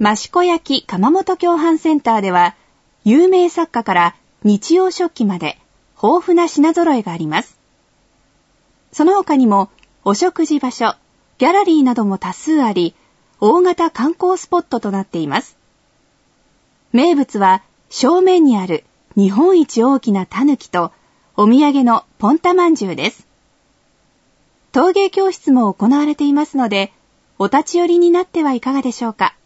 益子焼窯元共販センターでは、有名作家から日用食器まで豊富な品揃えがあります。その他にも、お食事場所、ギャラリーなども多数あり、大型観光スポットとなっています。名物は正面にある日本一大きなタヌキとお土産のポンタまんじゅうです。陶芸教室も行われていますので、お立ち寄りになってはいかがでしょうか。